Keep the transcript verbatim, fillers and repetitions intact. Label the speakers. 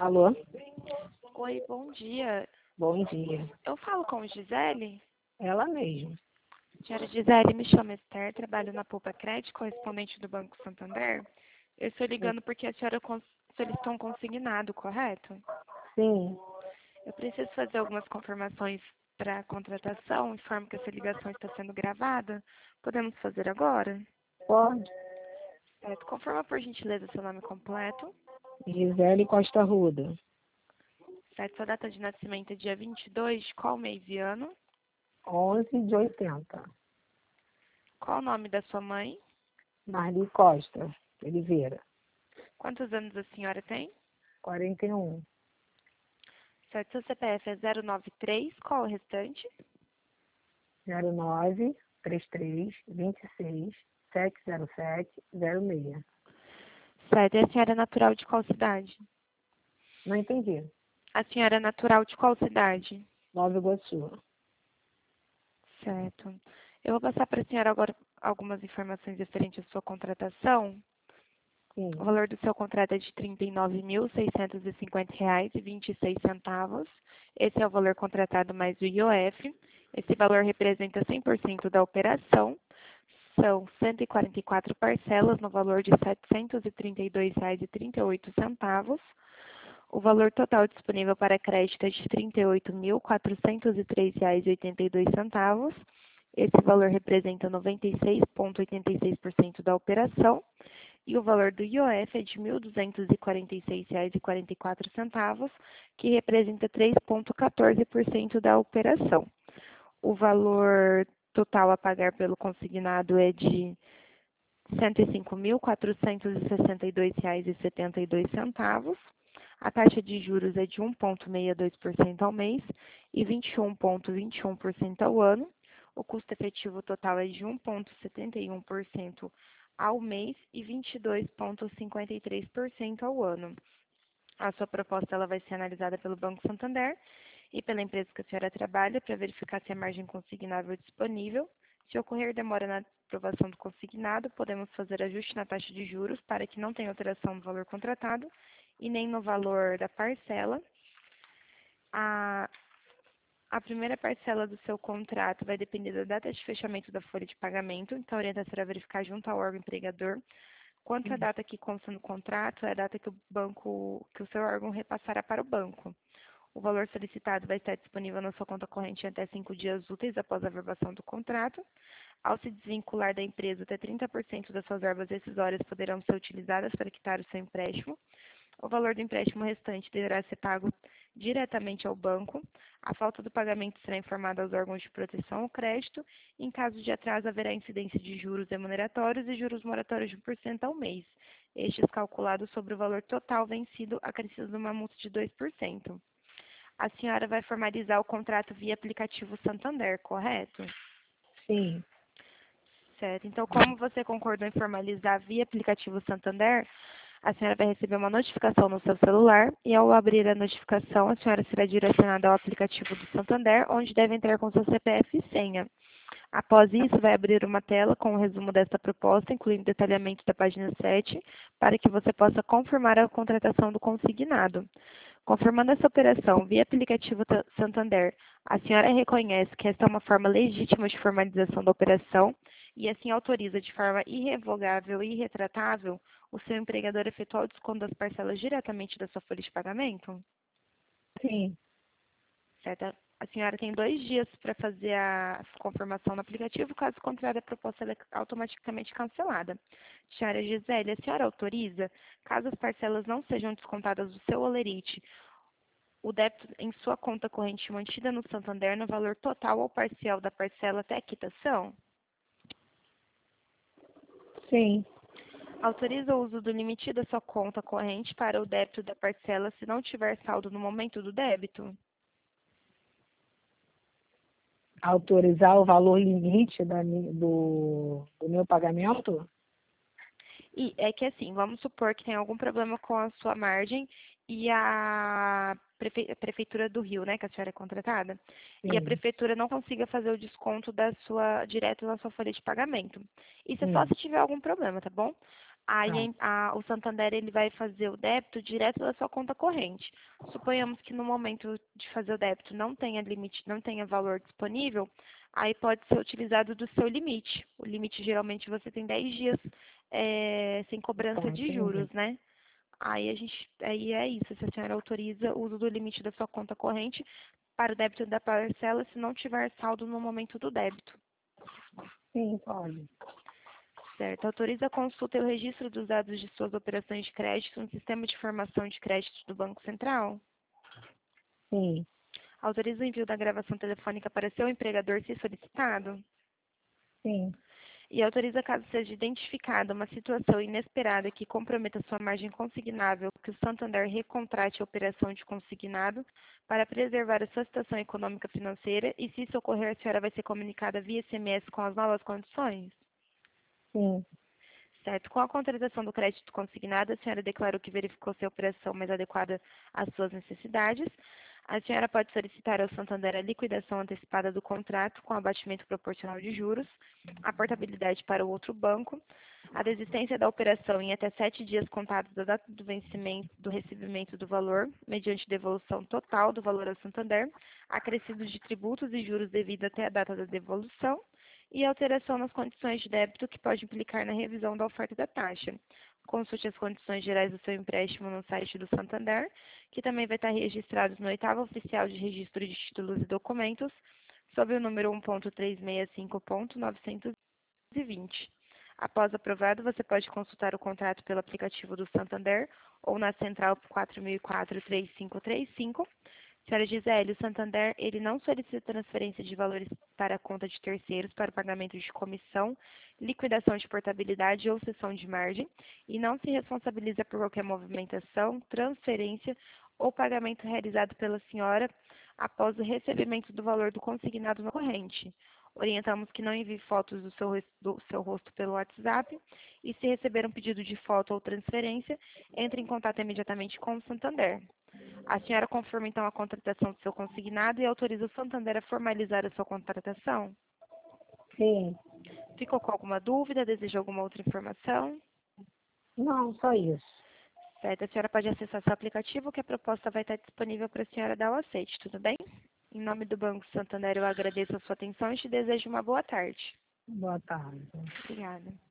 Speaker 1: Alô?
Speaker 2: Oi, bom dia.
Speaker 1: Bom dia.
Speaker 2: Eu falo com Gisele?
Speaker 1: Ela mesma.
Speaker 2: Senhora Gisele, me chamo Esther, trabalho na Poupa Crédito, correspondente do Banco Santander. Eu estou ligando porque a senhora cons- solicitou um consignado, correto?
Speaker 1: Sim,
Speaker 2: Eu preciso fazer algumas confirmações para a contratação, informo que essa ligação está sendo gravada. Podemos fazer agora?
Speaker 1: pode.
Speaker 2: Certo. Confirma, por gentileza, seu nome completo.
Speaker 1: Gisele Costa Ruda.
Speaker 2: Certo. Sua data de nascimento é dia vinte e dois, qual mês e ano?
Speaker 1: onze de oitenta.
Speaker 2: Qual o nome da sua mãe?
Speaker 1: Marli Costa Oliveira.
Speaker 2: Quantos anos a senhora tem?
Speaker 1: quarenta e um.
Speaker 2: Certo, seu C P F é zero nove três, qual o restante?
Speaker 1: zero nove três três dois seis sete zero sete zero seis.
Speaker 2: Certo, e a senhora é natural de qual cidade?
Speaker 1: Não entendi.
Speaker 2: A senhora é natural de qual cidade?
Speaker 1: Nova Iguaçu.
Speaker 2: Certo. Eu vou passar para a senhora agora algumas informações referentes à sua contratação.
Speaker 1: Sim.
Speaker 2: O valor do seu contrato é de trinta e nove mil, seiscentos e cinquenta reais e vinte e seis centavos. Esse é o valor contratado mais o I O F. Esse valor representa cem por cento da operação. São cento e quarenta e quatro parcelas no valor de setecentos e trinta e dois reais e trinta e oito centavos. O valor total disponível para crédito é de trinta e oito mil, quatrocentos e três reais e oitenta e dois centavos. Esse valor representa noventa e seis vírgula oitenta e seis por cento da operação. E o valor do I O F é de mil duzentos e quarenta e seis reais e quarenta e quatro centavos, que representa três vírgula quatorze por cento da operação. O valor total a pagar pelo consignado é de cento e cinco mil, quatrocentos e sessenta e dois reais e setenta e dois centavos. A taxa de juros é de um vírgula sessenta e dois por cento ao mês e vinte e um vírgula vinte e um por cento ao ano. O custo efetivo total é de um vírgula setenta e um por cento ao mês e vinte e dois vírgula cinquenta e três por cento ao ano. A sua proposta ela vai ser analisada pelo Banco Santander e pela empresa que a senhora trabalha para verificar se a margem consignável é disponível. Se ocorrer demora na aprovação do consignado, podemos fazer ajuste na taxa de juros para que não tenha alteração no valor contratado e nem no valor da parcela. A, a primeira parcela do seu contrato vai depender da data de fechamento da folha de pagamento, então a orientação será verificar junto ao órgão empregador. Quanto à data que consta no contrato, é a data que o banco, que o seu órgão repassará para o banco. O valor solicitado vai estar disponível na sua conta corrente em até cinco dias úteis após a verbação do contrato. Ao se desvincular da empresa, até trinta por cento das suas verbas decisórias poderão ser utilizadas para quitar o seu empréstimo. O valor do empréstimo restante deverá ser pago diretamente ao banco. A falta do pagamento será informada aos órgãos de proteção ao crédito. Em caso de atraso, haverá incidência de juros remuneratórios e juros moratórios de um por cento ao mês. Estes calculados sobre o valor total vencido, acrescido uma multa de dois por cento. A senhora vai formalizar o contrato via aplicativo Santander, correto?
Speaker 1: Sim.
Speaker 2: Certo. Então, como você concordou em formalizar via aplicativo Santander, a senhora vai receber uma notificação no seu celular e, ao abrir a notificação, a senhora será direcionada ao aplicativo do Santander, onde deve entrar com seu C P F e senha. Após isso, vai abrir uma tela com o resumo desta proposta, incluindo detalhamento da página sete, para que você possa confirmar a contratação do consignado. Confirmando essa operação via aplicativo Santander, a senhora reconhece que esta é uma forma legítima de formalização da operação e assim autoriza de forma irrevogável e irretratável o seu empregador a efetuar o desconto das parcelas diretamente da sua folha de pagamento?
Speaker 1: Sim.
Speaker 2: Certo? A senhora tem dois dias para fazer a confirmação no aplicativo, caso contrário, a proposta é automaticamente cancelada. Senhora Gisele, a senhora autoriza, caso as parcelas não sejam descontadas do seu holerite, o débito em sua conta corrente mantida no Santander no valor total ou parcial da parcela até a quitação?
Speaker 1: Sim.
Speaker 2: Autoriza o uso do limite da sua conta corrente para o débito da parcela se não tiver saldo no momento do débito?
Speaker 1: Autorizar o valor limite da, mi- do, do meu pagamento?
Speaker 2: E é que assim, vamos supor que tem algum problema com a sua margem e a, prefe- a Prefeitura do Rio, né, que a senhora é contratada, e a
Speaker 1: Sim.
Speaker 2: Prefeitura não consiga fazer o desconto da sua, direto na sua folha de pagamento. Isso é só
Speaker 1: Hum.
Speaker 2: se tiver algum problema, tá bom? Aí a- o Santander ele vai fazer o débito direto da sua conta corrente. Suponhamos que no momento de fazer o débito não tenha limite, não tenha valor disponível, aí pode ser utilizado do seu limite. O limite geralmente você tem dez dias eh, sem cobrança
Speaker 1: Tá,
Speaker 2: de
Speaker 1: entendi.
Speaker 2: juros, né? Aí a gente, aí é isso, se a senhora autoriza o uso do limite da sua conta corrente para o débito da parcela se não tiver saldo no momento do débito.
Speaker 1: Sim, pode.
Speaker 2: Certo. Autoriza a consulta e o registro dos dados de suas operações de crédito no sistema de informação de crédito do Banco Central.
Speaker 1: Sim,
Speaker 2: Autoriza o envio da gravação telefônica para seu empregador se solicitado.
Speaker 1: sim,
Speaker 2: E autoriza, caso seja identificada uma situação inesperada que comprometa sua margem consignável, que o Santander recontrate a operação de consignado para preservar a sua situação econômica financeira e, se isso ocorrer, a senhora vai ser comunicada via S M S com as novas condições.
Speaker 1: sim,
Speaker 2: Certo. Com a contratação do crédito consignado, a senhora declarou que verificou se a operação mais adequada às suas necessidades. A senhora pode solicitar ao Santander a liquidação antecipada do contrato com abatimento proporcional de juros, a portabilidade para o outro banco, a desistência da operação em até sete dias contados da data do vencimento do recebimento do valor, mediante devolução total do valor ao Santander, acrescido de tributos e juros devido até a data da devolução, e alteração nas condições de débito que pode implicar na revisão da oferta da taxa. Consulte as condições gerais do seu empréstimo no site do Santander, que também vai estar registrado no oitavo oficial de registro de títulos e documentos, sob o número um ponto trezentos e sessenta e cinco ponto novecentos e vinte. Após aprovado, você pode consultar o contrato pelo aplicativo do Santander ou na central quatro mil e quatro, três cinco três cinco. Senhora Gisele, o Santander, ele não solicita transferência de valores para a conta de terceiros para pagamento de comissão, liquidação de portabilidade ou cessão de margem e não se responsabiliza por qualquer movimentação, transferência ou pagamento realizado pela senhora após o recebimento do valor do consignado na corrente. Orientamos que não envie fotos do seu, do seu rosto pelo WhatsApp e, se receber um pedido de foto ou transferência, entre em contato imediatamente com o Santander. A senhora confirma então a contratação do seu consignado e autoriza o Santander a formalizar a sua contratação?
Speaker 1: sim.
Speaker 2: Ficou com alguma dúvida? Deseja alguma outra informação?
Speaker 1: Não, só isso.
Speaker 2: Certo, a senhora pode acessar seu aplicativo que a proposta vai estar disponível para a senhora dar o aceite, tudo bem? Em nome do Banco Santander, eu agradeço a sua atenção e te desejo uma boa tarde.
Speaker 1: Boa tarde.
Speaker 2: Obrigada.